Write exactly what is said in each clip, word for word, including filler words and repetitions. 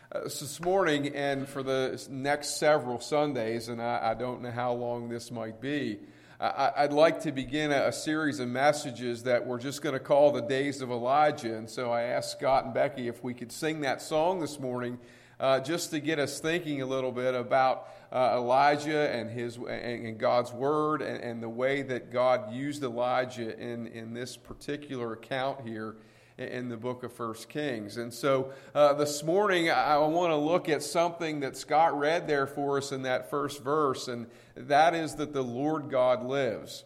Uh, so this morning and for the next several Sundays, and I, I don't know how long this might be, I, I'd like to begin a, a series of messages that we're just going to call the Days of Elijah. And so I asked Scott and Becky if we could sing that song this morning, uh, just to get us thinking a little bit about uh, Elijah and his and, and God's Word and, and the way that God used Elijah in, in this particular account here in the book of First Kings. And so uh, this morning I want to look at something that Scott read there for us in that first verse, and that is that the Lord God lives.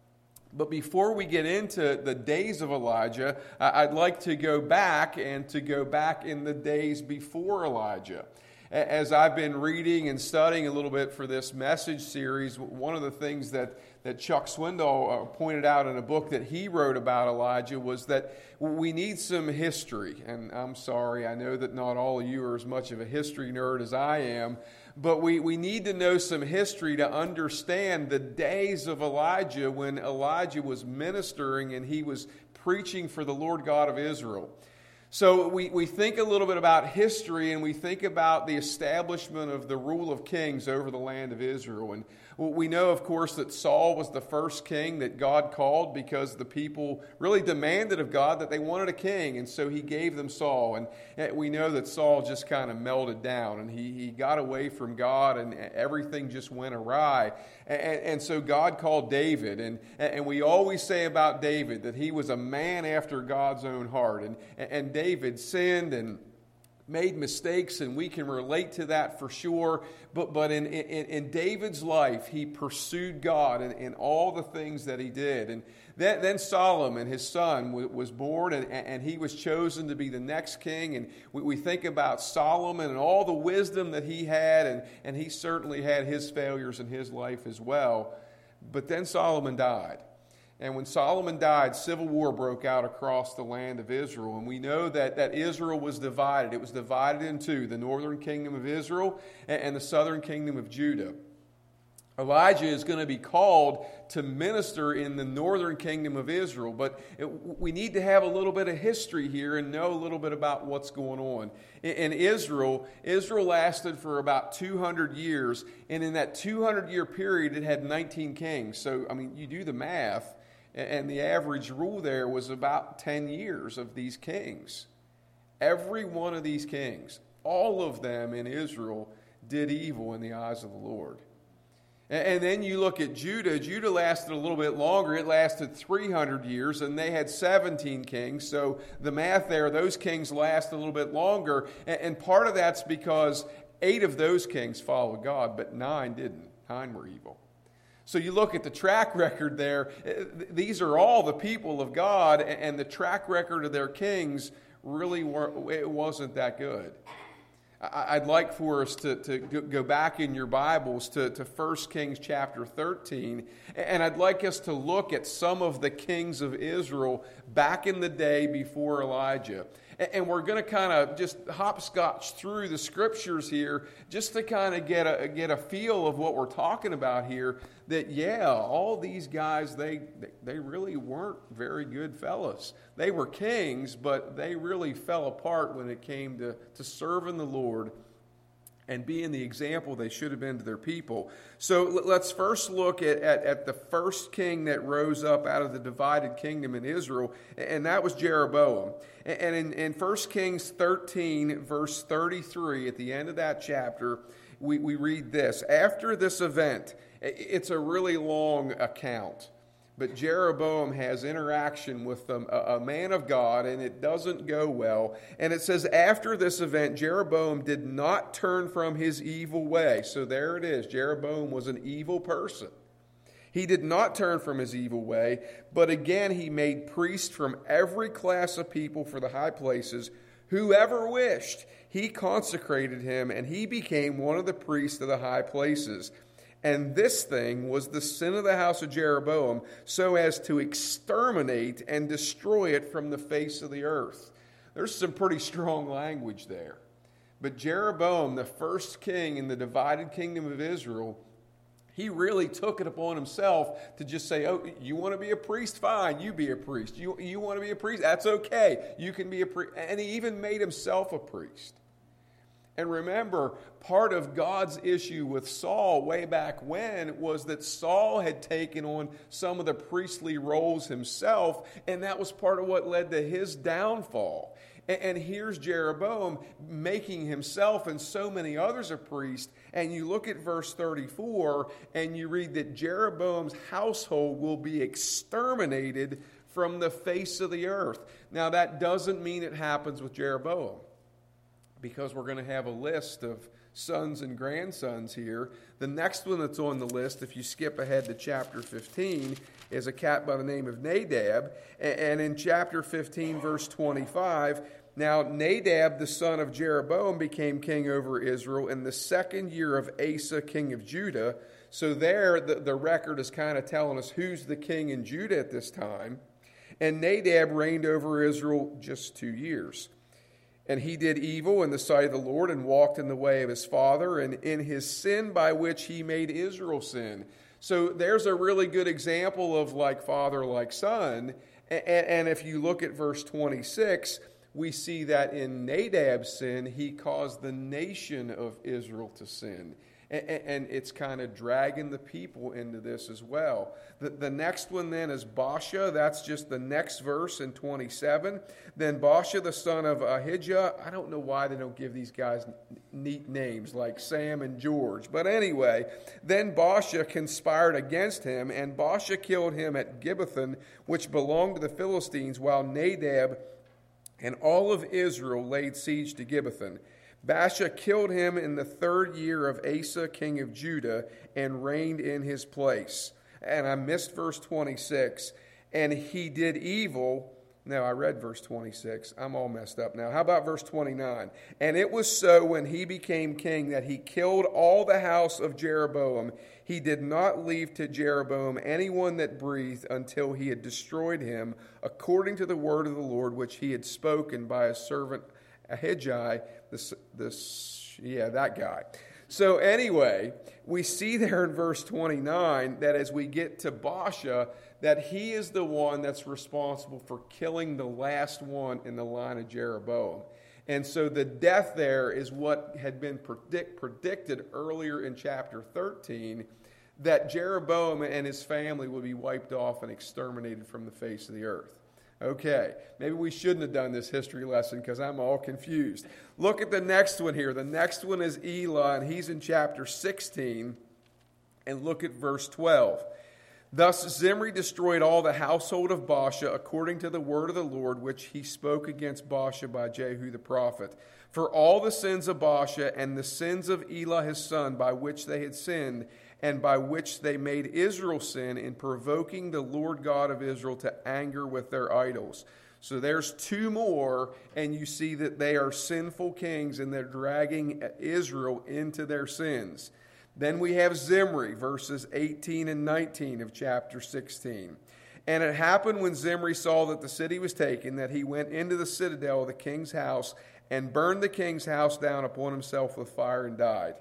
But before we get into the days of Elijah, I'd like to go back and to go back in the days before Elijah. As I've been reading and studying a little bit for this message series, one of the things that, that Chuck Swindoll pointed out in a book that he wrote about Elijah was that we need some history. And I'm sorry, I know that not all of you are as much of a history nerd as I am, but we, we need to know some history to understand the days of Elijah when Elijah was ministering and he was preaching for the Lord God of Israel. So we, we think a little bit about history, and we think about the establishment of the rule of kings over the land of Israel. And we know, of course, that Saul was the first king that God called because the people really demanded of God that they wanted a king, and so he gave them Saul. And we know that Saul just kind of melted down, and he, he got away from God, and everything just went awry. And, and so God called David, and, and we always say about David that he was a man after God's own heart. And, and David sinned and made mistakes, and we can relate to that for sure. But but in, in, in David's life, he pursued God in, in all the things that he did. And then, then Solomon, his son, w- was born, and, and he was chosen to be the next king. And we, we think about Solomon and all the wisdom that he had, and, and he certainly had his failures in his life as well. But then Solomon died. And when Solomon died, civil war broke out across the land of Israel. And we know that, that Israel was divided. It was divided in two, the northern kingdom of Israel and, and the southern kingdom of Judah. Elijah is going to be called to minister in the northern kingdom of Israel. But it, we need to have a little bit of history here and know a little bit about what's going on. In, in Israel, Israel lasted for about two hundred years. And in that two hundred year period, it had nineteen kings. So, I mean, you do the math. And the average rule there was about ten years of these kings. Every one of these kings, all of them in Israel, did evil in the eyes of the Lord. And then you look at Judah. Judah lasted a little bit longer. It lasted three hundred years, and they had seventeen kings. So the math there, those kings last a little bit longer. And part of that's because eight of those kings followed God, but nine didn't. Nine were evil. So you look at the track record there, these are all the people of God, and the track record of their kings really weren't, it wasn't that good. I'd like for us to, to go back in your Bibles to, to First Kings chapter thirteen, and I'd like us to look at some of the kings of Israel back in the day before Elijah. And we're going to kind of just hopscotch through the scriptures here just to kind of get a get a feel of what we're talking about here. That, yeah, all these guys, they they really weren't very good fellas. They were kings, but they really fell apart when it came to, to serving the Lord and being the example they should have been to their people. So let's first look at, at, at the first king that rose up out of the divided kingdom in Israel, and that was Jeroboam. And in, in First Kings thirteen, verse thirty-three, at the end of that chapter, we, we read this. After this event, it's a really long account, but Jeroboam has interaction with a, a man of God, and it doesn't go well. And it says, after this event, Jeroboam did not turn from his evil way. So there it is. Jeroboam was an evil person. He did not turn from his evil way, but again he made priests from every class of people for the high places. Whoever wished, he consecrated him, and he became one of the priests of the high places. And this thing was the sin of the house of Jeroboam, so as to exterminate and destroy it from the face of the earth. There's some pretty strong language there. But Jeroboam, the first king in the divided kingdom of Israel, he really took it upon himself to just say, oh, you want to be a priest? Fine, you be a priest. You, you want to be a priest? That's okay. You can be a priest. And he even made himself a priest. And remember, part of God's issue with Saul way back when was that Saul had taken on some of the priestly roles himself, and that was part of what led to his downfall. And here's Jeroboam making himself and so many others a priest. And you look at verse thirty-four and you read that Jeroboam's household will be exterminated from the face of the earth. Now that doesn't mean it happens with Jeroboam, because we're going to have a list of sons and grandsons here. The next one that's on the list, if you skip ahead to chapter fifteen, is a cat by the name of Nadab. And in chapter fifteen, verse twenty-five, now Nadab, the son of Jeroboam, became king over Israel in the second year of Asa, king of Judah. So there, the, the record is kind of telling us who's the king in Judah at this time. And Nadab reigned over Israel just two years. And he did evil in the sight of the Lord and walked in the way of his father and in his sin by which he made Israel sin. So there's a really good example of like father, like son. And, and if you look at verse twenty-six, we see that in Nadab's sin, he caused the nation of Israel to sin. And, and it's kind of dragging the people into this as well. The, the next one then is Baasha. That's just the next verse in twenty-seven. Then Baasha, the son of Ahijah. I don't know why they don't give these guys neat names like Sam and George. But anyway, then Baasha conspired against him, and Baasha killed him at Gibbethon, which belonged to the Philistines, while Nadab and all of Israel laid siege to Gibbethon. Baasha killed him in the third year of Asa, king of Judah, and reigned in his place. And I missed verse twenty-six. And he did evil. No, I read verse twenty-six. I'm all messed up now. How about verse twenty-nine? And it was so when he became king that he killed all the house of Jeroboam. He did not leave to Jeroboam anyone that breathed until he had destroyed him, according to the word of the Lord, which he had spoken by his servant Ahijah, this, this, yeah, that guy. So anyway, we see there in verse twenty-nine that as we get to Baasha, that he is the one that's responsible for killing the last one in the line of Jeroboam. And so the death there is what had been predict, predicted earlier in chapter thirteen, that Jeroboam and his family would be wiped off and exterminated from the face of the earth. Okay, maybe we shouldn't have done this history lesson because I'm all confused. Look at the next one here. The next one is Elah, and he's in chapter sixteen. And look at verse twelve. Thus Zimri destroyed all the household of Baasha according to the word of the Lord, which he spoke against Baasha by Jehu the prophet. For all the sins of Baasha and the sins of Elah his son, by which they had sinned, and by which they made Israel sin in provoking the Lord God of Israel to anger with their idols. So there's two more, and you see that they are sinful kings, and they're dragging Israel into their sins. Then we have Zimri, verses eighteen and nineteen of chapter sixteen. And it happened when Zimri saw that the city was taken, that he went into the citadel of the king's house and burned the king's house down upon himself with fire and died,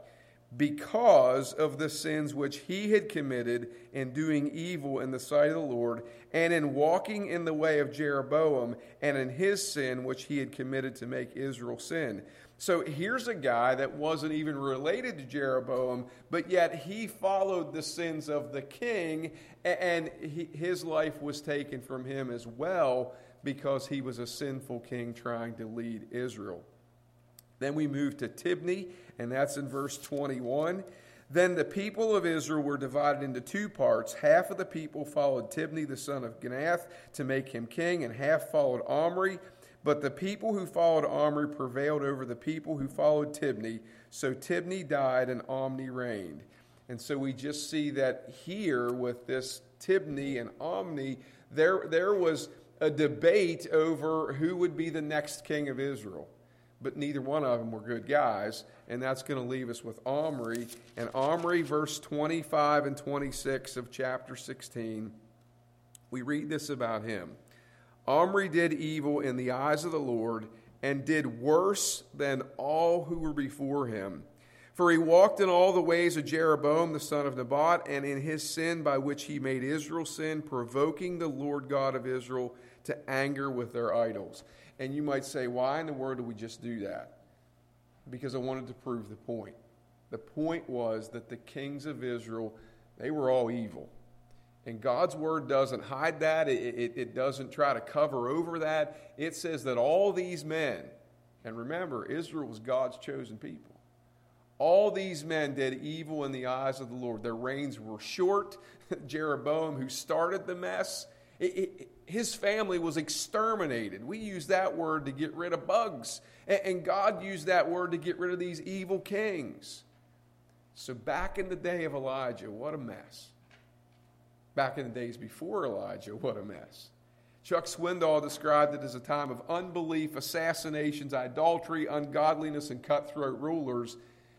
because of the sins which he had committed in doing evil in the sight of the Lord, and in walking in the way of Jeroboam, and in his sin which he had committed to make Israel sin. So here's a guy that wasn't even related to Jeroboam, but yet he followed the sins of the king, and he, his life was taken from him as well because he was a sinful king trying to lead Israel. Then we move to Tibni, and that's in verse twenty-one. Then the people of Israel were divided into two parts. Half of the people followed Tibni, the son of Ginath, to make him king, and half followed Omri. But the people who followed Omri prevailed over the people who followed Tibni. So Tibni died, and Omri reigned. And so we just see that here with this Tibni and Omri, there, there was a debate over who would be the next king of Israel. But neither one of them were good guys, and that's going to leave us with Omri. And Omri, verse twenty-five and twenty-six of chapter sixteen, we read this about him. Omri did evil in the eyes of the Lord, and did worse than all who were before him. For he walked in all the ways of Jeroboam the son of Nebat, and in his sin by which he made Israel sin, provoking the Lord God of Israel to anger with their idols. And you might say, why in the world do we just do that? because I wanted to prove the point. The point was that the kings of Israel, they were all evil. And God's word doesn't hide that. It, it, it doesn't try to cover over that. It says that all these men, and remember, Israel was God's chosen people. All these men did evil in the eyes of the Lord. Their reigns were short. Jeroboam, who started the mess, it, it, his family was exterminated. We use that word to get rid of bugs. And, and God used that word to get rid of these evil kings. So back in the day of Elijah, what a mess. Back in the days before Elijah, what a mess. Chuck Swindoll described it as a time of unbelief, assassinations, idolatry, ungodliness, and cutthroat rulers.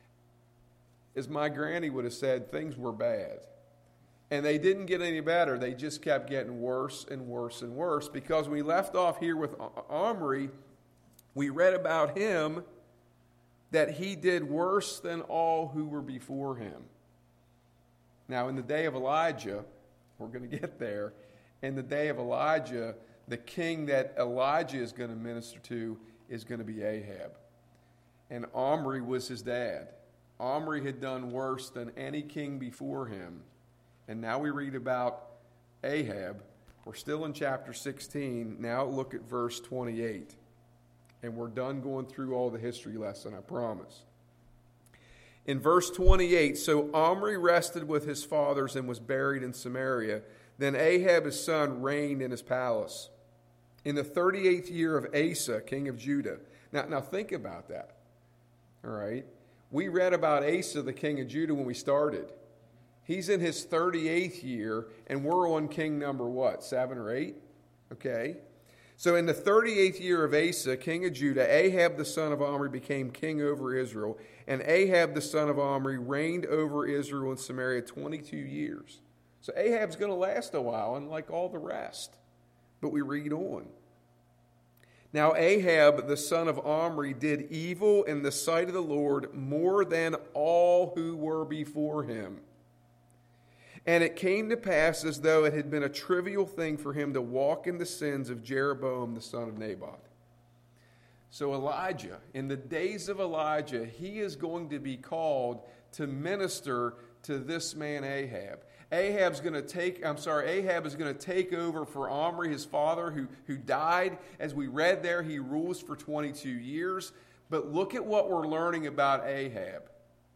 As my granny would have said, things were bad. And they didn't get any better. They just kept getting worse and worse and worse. Because when we left off here with Omri, we read about him that he did worse than all who were before him. Now, in the day of Elijah, we're going to get there. In the day of Elijah, the king that Elijah is going to minister to is going to be Ahab. And Omri was his dad. Omri had done worse than any king before him. And now we read about Ahab. We're still in chapter sixteen. Now look at verse twenty-eight. And we're done going through all the history lesson, I promise. In verse twenty-eight, so Omri rested with his fathers and was buried in Samaria. Then Ahab his son reigned in his palace. In the thirty-eighth year of Asa, king of Judah. Now, now think about that. All right? We read about Asa, the king of Judah, when we started. He's in his thirty-eighth year, and we're on king number what, seven or eight? Okay. So in the thirty-eighth year of Asa, king of Judah, Ahab the son of Omri became king over Israel, and Ahab the son of Omri reigned over Israel and Samaria twenty-two years. So Ahab's going to last a while, unlike all the rest. But we read on. Now Ahab the son of Omri did evil in the sight of the Lord more than all who were before him. And it came to pass as though it had been a trivial thing for him to walk in the sins of Jeroboam the son of Nebat. So Elijah, in the days of Elijah, he is going to be called to minister to this man Ahab. Ahab's going to take, I'm sorry, Ahab is going to take over for Omri, his father, who, who died. As we read there, he rules for twenty-two years. But look at what we're learning about Ahab.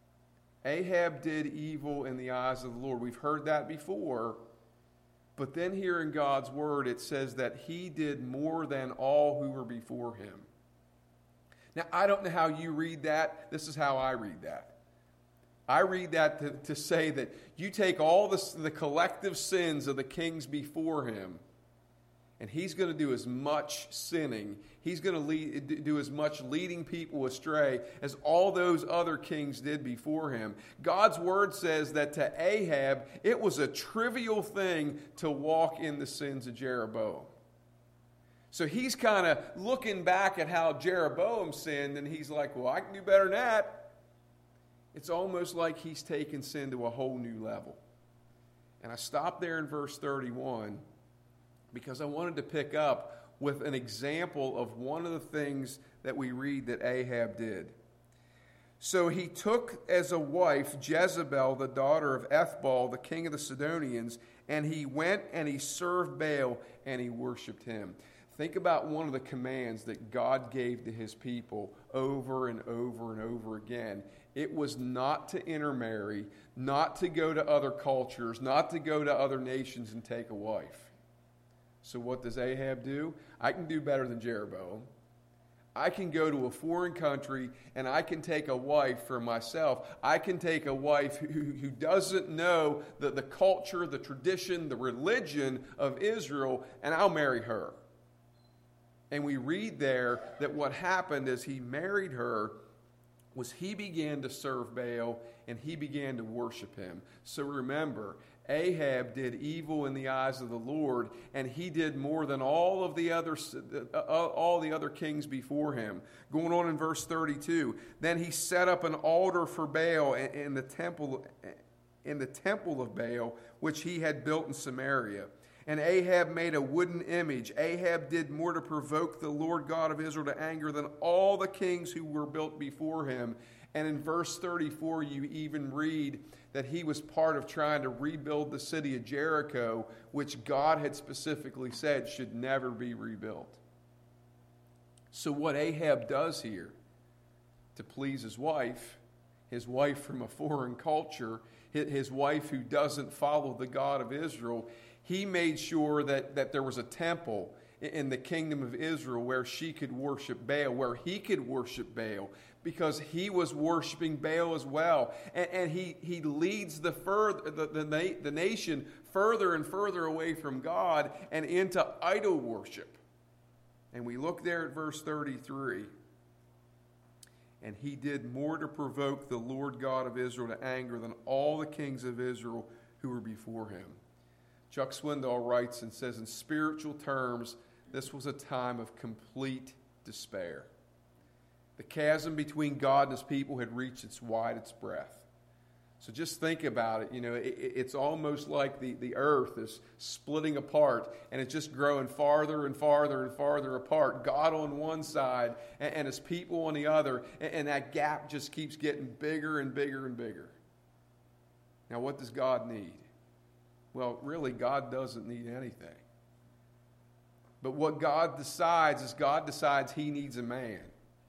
Ahab did evil in the eyes of the Lord. We've heard that before. But then here in God's word, it says that he did more than all who were before him. Now, I don't know how you read that. This is how I read that. I read that to, to say that you take all the, the collective sins of the kings before him, and he's going to do as much sinning, he's going to lead, do as much leading people astray as all those other kings did before him. God's word says that to Ahab, it was a trivial thing to walk in the sins of Jeroboam. So he's kind of looking back at how Jeroboam sinned, and he's like, well, I can do better than that. It's almost like he's taken sin to a whole new level. And I stopped there in verse thirty-one because I wanted to pick up with an example of one of the things that we read that Ahab did. So he took as a wife Jezebel, the daughter of Ethbaal, the king of the Sidonians, and he went and he served Baal and he worshipped him. Think about one of the commands that God gave to his people over and over and over again. It was not to intermarry, not to go to other cultures, not to go to other nations and take a wife. So what does Ahab do? I can do better than Jeroboam. I can go to a foreign country and I can take a wife for myself. I can take a wife who, who doesn't know the, the culture, the tradition, the religion of Israel, and I'll marry her. And we read there that what happened as he married her was he began to serve Baal and he began to worship him. So remember, Ahab did evil in the eyes of the Lord, and he did more than all of the other uh, all the other kings before him. Going on in verse thirty-two, then he set up an altar for Baal in, in the temple in the temple of Baal, which he had built in Samaria. And Ahab made a wooden image. Ahab did more to provoke the Lord God of Israel to anger than all the kings who were built before him. And in verse thirty-four, you even read that he was part of trying to rebuild the city of Jericho, which God had specifically said should never be rebuilt. So what Ahab does here to please his wife, his wife from a foreign culture, his wife who doesn't follow the God of Israel, he made sure that, that there was a temple in the kingdom of Israel where she could worship Baal, where he could worship Baal, because he was worshiping Baal as well. And, and he, he leads the, further, the, the, the nation further and further away from God and into idol worship. And we look there at verse thirty-three. And he did more to provoke the Lord God of Israel to anger than all the kings of Israel who were before him. Chuck Swindoll writes and says, in spiritual terms, this was a time of complete despair. The chasm between God and his people had reached its widest breadth. So just think about it. You know, it, it's almost like the, the earth is splitting apart, and it's just growing farther and farther and farther apart. God on one side and, and his people on the other, and, and that gap just keeps getting bigger and bigger and bigger. Now, what does God need? Well, really, God doesn't need anything. But what God decides is God decides he needs a man.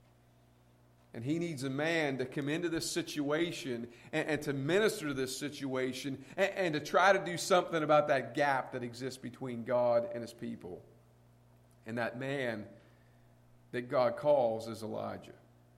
And he needs a man to come into this situation and, and to minister to this situation and, and to try to do something about that gap that exists between God and his people. And that man that God calls is Elijah.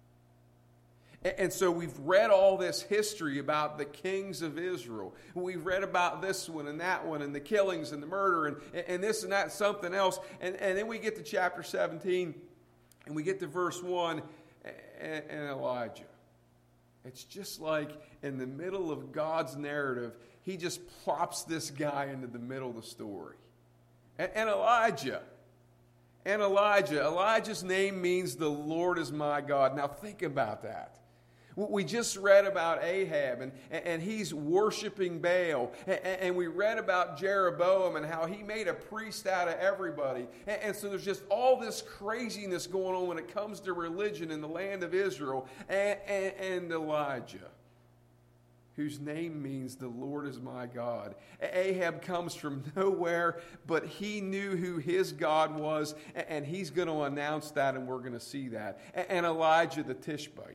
And, and so we've read all this history about the kings of Israel. We've read about this one and that one and the killings and the murder and, and this and that and something else. And, and then we get to chapter seventeen and we get to verse one. And Elijah. It's just like in the middle of God's narrative, he just plops this guy into the middle of the story. And, and Elijah. And Elijah. Elijah's name means the Lord is my God. Now think about that. We just read about Ahab, and, and he's worshiping Baal. And we read about Jeroboam and how he made a priest out of everybody. And so there's just all this craziness going on when it comes to religion in the land of Israel. And, and, and Elijah, whose name means the Lord is my God. Ahab comes from nowhere, but he knew who his God was, and he's going to announce that, and we're going to see that. And Elijah the Tishbite.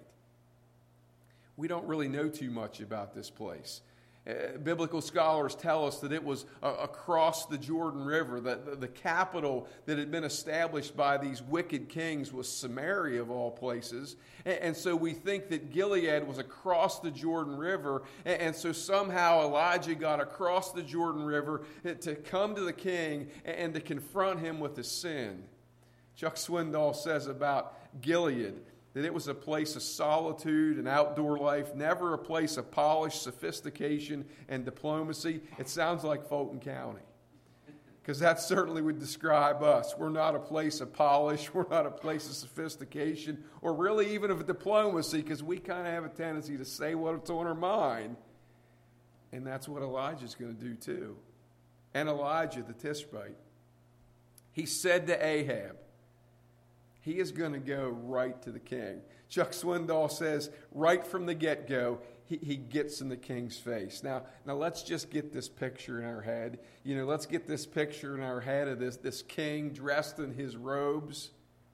We don't really know too much about this place. Uh, biblical scholars tell us that it was uh, across the Jordan River, that the, the capital that had been established by these wicked kings was Samaria of all places. And, and so we think that Gilead was across the Jordan River, and, and so somehow Elijah got across the Jordan River to come to the king and, and to confront him with his sin. Chuck Swindoll says about Gilead that it was a place of solitude and outdoor life, never a place of polish, sophistication, and diplomacy. It sounds like Fulton County, because that certainly would describe us. We're not a place of polish, we're not a place of sophistication, or really even of diplomacy, because we kind of have a tendency to say what's on our mind. And that's what Elijah's going to do too. And Elijah the Tishbite, he said to Ahab, he is going to go right to the king. Chuck Swindoll says, right from the get-go, he, he gets in the king's face. Now, now let's just get this picture in our head. You know, let's get this picture in our head of this, this king dressed in his robes.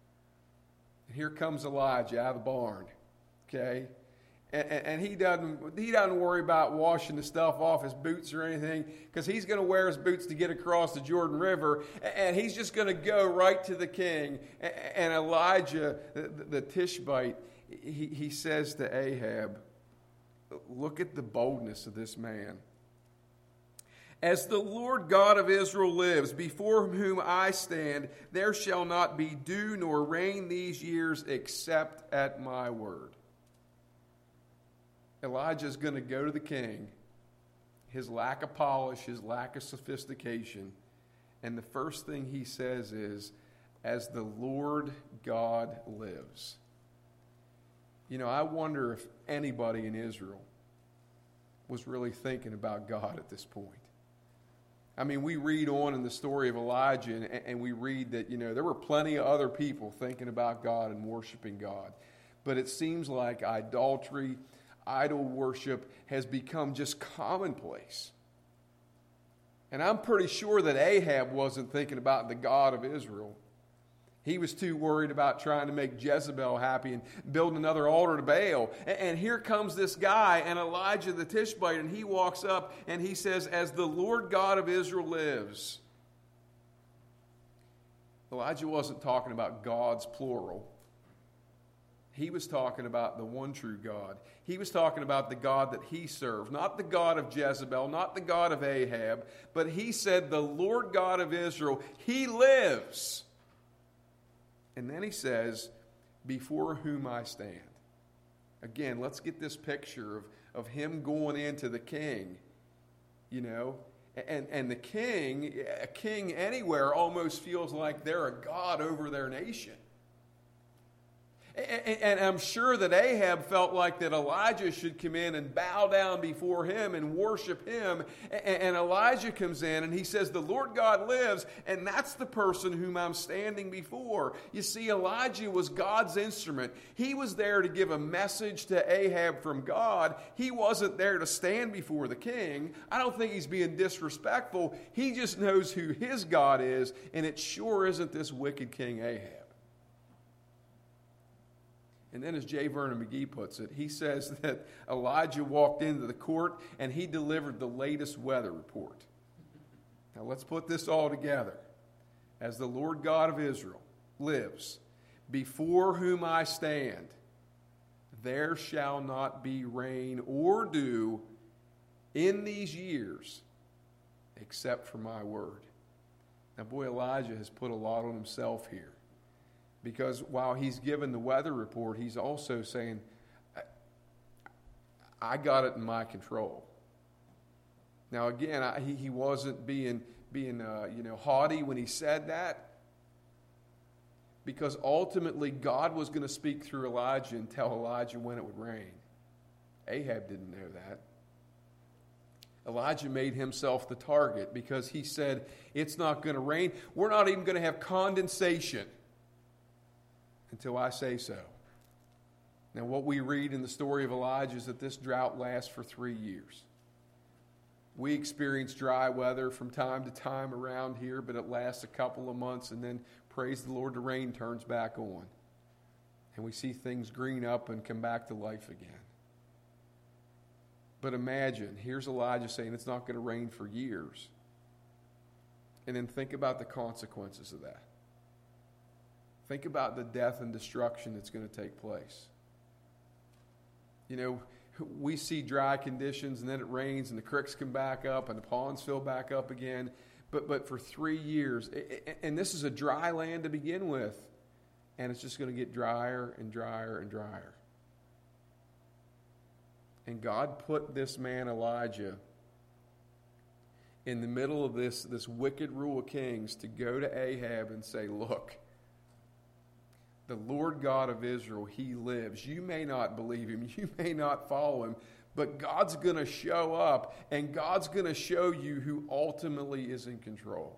And here comes Elijah out of the barn, okay? And, and he doesn't he doesn't worry about washing the stuff off his boots or anything, because he's going to wear his boots to get across the Jordan River, and he's just going to go right to the king. And Elijah, the, the Tishbite, he, he says to Ahab, look at the boldness of this man. As the Lord God of Israel lives, before whom I stand, there shall not be dew nor rain these years except at my word. Elijah is going to go to the king, his lack of polish, his lack of sophistication, and the first thing he says is, as the Lord God lives. You know, I wonder if anybody in Israel was really thinking about God at this point. I mean, we read on in the story of Elijah, and, and we read that, you know, there were plenty of other people thinking about God and worshiping God. But it seems like idolatry, idol worship has become just commonplace. And I'm pretty sure that Ahab wasn't thinking about the God of Israel. He was too worried about trying to make Jezebel happy and build another altar to Baal. And, and here comes this guy, and Elijah the Tishbite, and he walks up and he says, "As the Lord God of Israel lives." Elijah wasn't talking about gods, plural. He was talking about the one true God. He was talking about the God that he served, not the God of Jezebel, not the God of Ahab, but he said, "The Lord God of Israel, he lives." And then he says, "Before whom I stand." Again, let's get this picture of, of him going into the king, you know. And, and the king, a king anywhere almost feels like they're a god over their nation. And I'm sure that Ahab felt like that Elijah should come in and bow down before him and worship him. And Elijah comes in and he says, "The Lord God lives," and that's the person whom I'm standing before. You see, Elijah was God's instrument. He was there to give a message to Ahab from God. He wasn't there to stand before the king. I don't think he's being disrespectful. He just knows who his God is, and it sure isn't this wicked King Ahab. And then as J. Vernon McGee puts it, he says that Elijah walked into the court and he delivered the latest weather report. Now let's put this all together. "As the Lord God of Israel lives, before whom I stand, there shall not be rain or dew in these years except for my word." Now boy, Elijah has put a lot on himself here. Because while he's given the weather report, he's also saying, I, I got it in my control. Now again, I, he, he wasn't being, being uh, you know, haughty when he said that. Because ultimately God was going to speak through Elijah and tell Elijah when it would rain. Ahab didn't know that. Elijah made himself the target because he said, "It's not going to rain. We're not even going to have condensation until I say so." Now, what we read in the story of Elijah is that this drought lasts for three years. We experience dry weather from time to time around here, but it lasts a couple of months, and then, praise the Lord, the rain turns back on. And we see things green up and come back to life again. But imagine, here's Elijah saying it's not going to rain for years. And then think about the consequences of that. Think about the death and destruction that's going to take place. You know, we see dry conditions and then it rains and the creeks come back up and the ponds fill back up again. But but for three years, and this is a dry land to begin with, and it's just going to get drier and drier and drier. And God put this man Elijah in the middle of this, this wicked rule of kings to go to Ahab and say, "Look, the Lord God of Israel, he lives. You may not believe him. You may not follow him. But God's going to show up. And God's going to show you who ultimately is in control."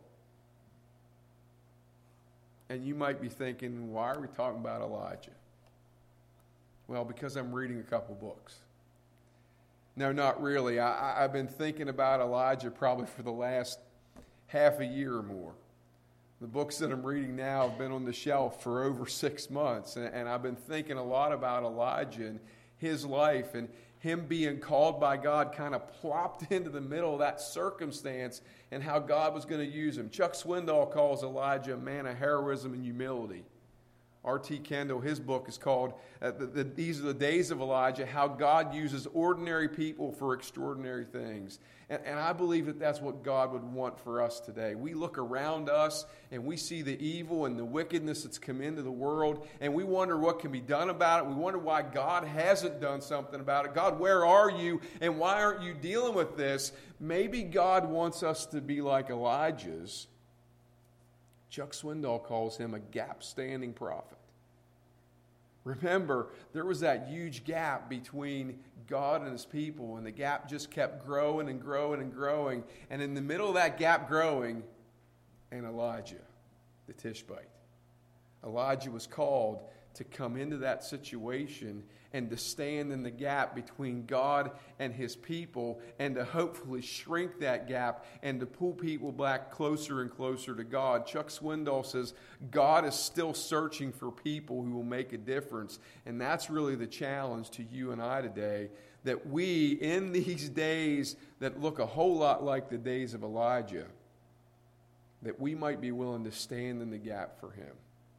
And you might be thinking, why are we talking about Elijah? Well, because I'm reading a couple books. No, not really. I, I've been thinking about Elijah probably for the last half a year or more. The books that I'm reading now have been on the shelf for over six months, and, and I've been thinking a lot about Elijah and his life, and him being called by God kind of plopped into the middle of that circumstance and how God was going to use him. Chuck Swindoll calls Elijah a man of heroism and humility. R T Kendall, his book is called uh, the, the, These Are the Days of Elijah, How God Uses Ordinary People for Extraordinary Things. And, and I believe that that's what God would want for us today. We look around us and we see the evil and the wickedness that's come into the world, and we wonder what can be done about it. We wonder why God hasn't done something about it. God, where are you, and why aren't you dealing with this? Maybe God wants us to be like Elijah's. Chuck Swindoll calls him a gap-standing prophet. Remember, there was that huge gap between God and his people, and the gap just kept growing and growing and growing. And in the middle of that gap growing, and Elijah, the Tishbite. Elijah was called to come into that situation and to stand in the gap between God and his people, and to hopefully shrink that gap and to pull people back closer and closer to God. Chuck Swindoll says God is still searching for people who will make a difference. And that's really the challenge to you and I today, that we, in these days that look a whole lot like the days of Elijah, that we might be willing to stand in the gap for him.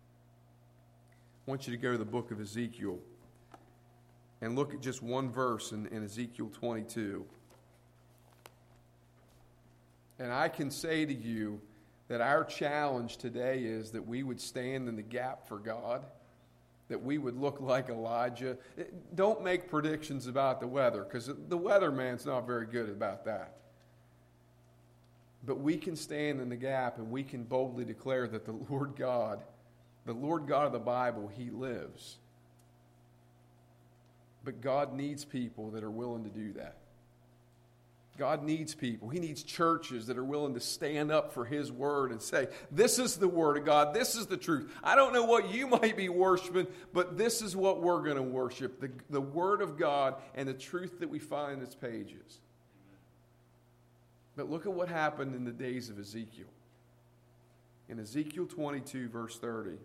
I want you to go to the book of Ezekiel and look at just one verse in, in Ezekiel twenty-two. And I can say to you that our challenge today is that we would stand in the gap for God, that we would look like Elijah. Don't make predictions about the weather, because the weatherman's not very good about that. But we can stand in the gap and we can boldly declare that the Lord God, the Lord God of the Bible, he lives. But God needs people that are willing to do that. God needs people. He needs churches that are willing to stand up for his word and say, this is the word of God. This is the truth. I don't know what you might be worshiping, but this is what we're going to worship. The, the word of God and the truth that we find in its pages. But look at what happened in the days of Ezekiel. In Ezekiel twenty-two, verse thirty.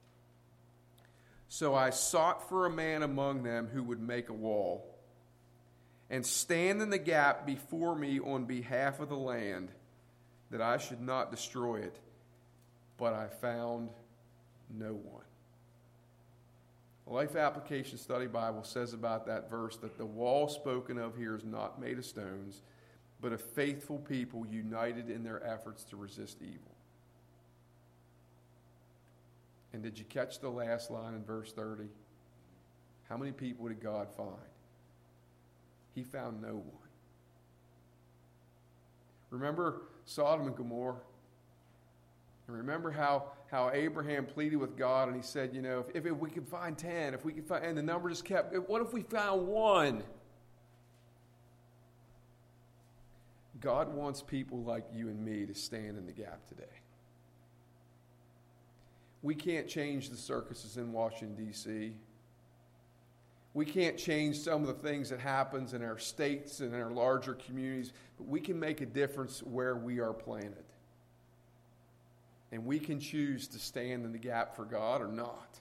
So I sought for a man among them who would make a wall and stand in the gap before me on behalf of the land, that I should not destroy it. But I found no one. The Life Application Study Bible says about that verse that the wall spoken of here is not made of stones, but of faithful people united in their efforts to resist evil. And did you catch the last line in verse thirty? How many people did God find? He found no one. Remember Sodom and Gomorrah? And remember how, how Abraham pleaded with God, and he said, you know, if, if we could find ten, if we could find, and the number just kept, what if we found one? God wants people like you and me to stand in the gap today. We can't change the circuses in Washington, D C We can't change some of the things that happens in our states and in our larger communities, but we can make a difference where we are planted. And we can choose to stand in the gap for God or not.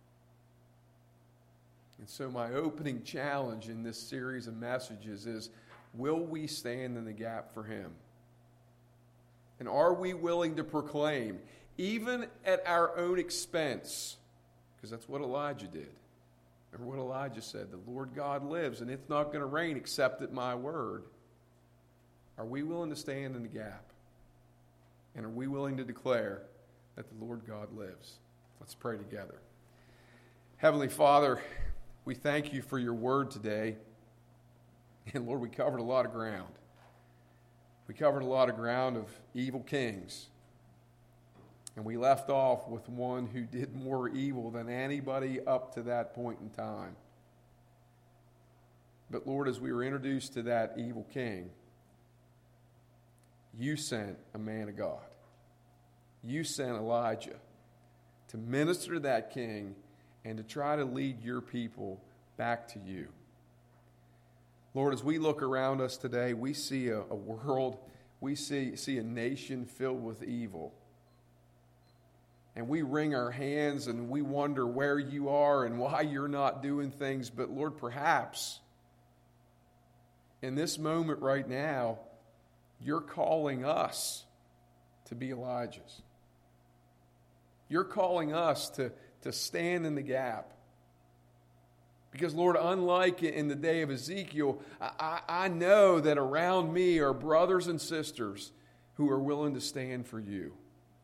And so my opening challenge in this series of messages is, will we stand in the gap for him? And are we willing to proclaim, even at our own expense, because that's what Elijah did. Remember what Elijah said, the Lord God lives, and it's not going to rain except at my word. Are we willing to stand in the gap? And are we willing to declare that the Lord God lives? Let's pray together. Heavenly Father, we thank you for your word today. And Lord, we covered a lot of ground. We covered a lot of ground of evil kings. And we left off with one who did more evil than anybody up to that point in time. But Lord, as we were introduced to that evil king, you sent a man of God. You sent Elijah to minister to that king and to try to lead your people back to you. Lord, as we look around us today, we see a, a world, we see, see a nation filled with evil. And we wring our hands and we wonder where you are and why you're not doing things. But Lord, perhaps in this moment right now, you're calling us to be Elijahs. You're calling us to, to stand in the gap. Because, Lord, unlike in the day of Ezekiel, I, I know that around me are brothers and sisters who are willing to stand for you.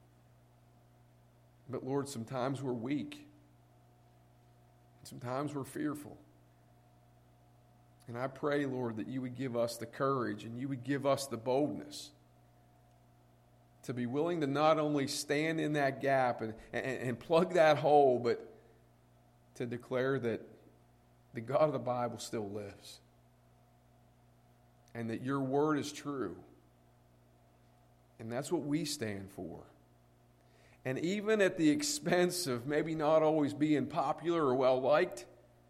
But, Lord, sometimes we're weak. Sometimes we're fearful. And I pray, Lord, that you would give us the courage and you would give us the boldness to be willing to not only stand in that gap and, and, and plug that hole, but to declare that the God of the Bible still lives. and that your word is true. And that's what we stand for. And even at the expense of maybe not always being popular or well-liked,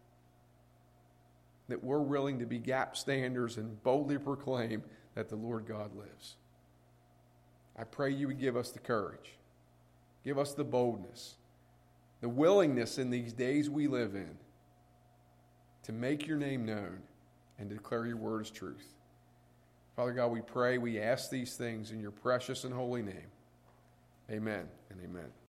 that we're willing to be gap standers and boldly proclaim that the Lord God lives. I pray you would give us the courage, give us the boldness, the willingness in these days we live in to make your name known and declare your word as truth. Father God, we pray, we ask these things in your precious and holy name. Amen and amen.